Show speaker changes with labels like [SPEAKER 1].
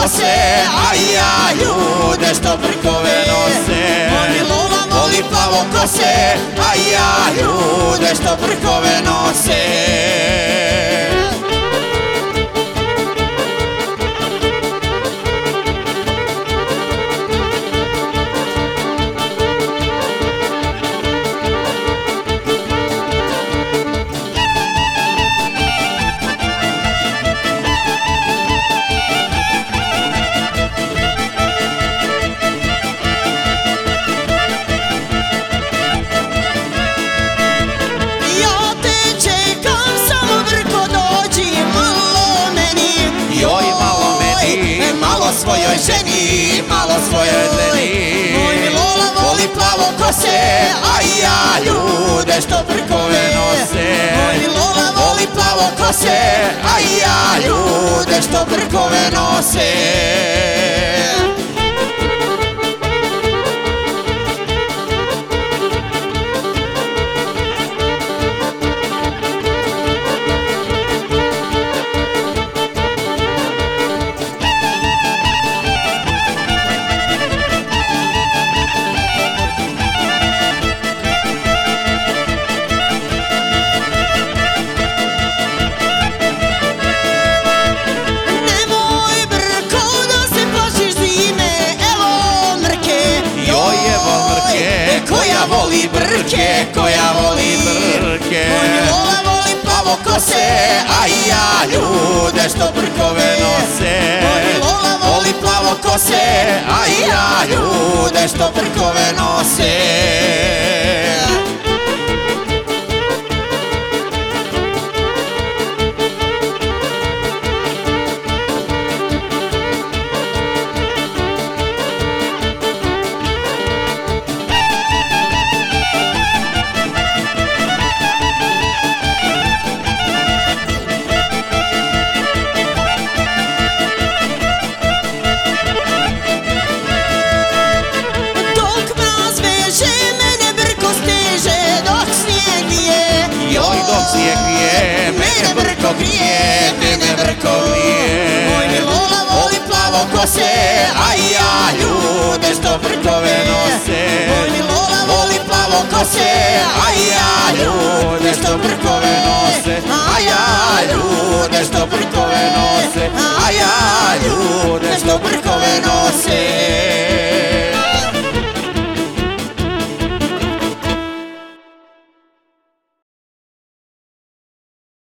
[SPEAKER 1] kose, a ja ljude što brkove nose. Moj Milula voli plavo kose, a ja ljude što brkove nose. Svojoj ženi, malo svojoj ženi. Moj Milula voli plavo kose, a ja ljude što brkove nose. Moj Milula voli plavo kose, a ja ljude što brkove nose. Voli brke, koja voli brke. Moj Milula voli plavo kose, a ja ljude što brkove nose. Moj Milula voli plavo kose, a ja ljude što brkove nose. Snijeg grije, mene brko grije, mene brko grije. Moj Milula voli plavo kose, a ja ljude što brkove nose. Moj Milula voli plavo kose, a ja ljude što brkove nose. A ja ljude što brkove nose. A ja ljude što brkove nose.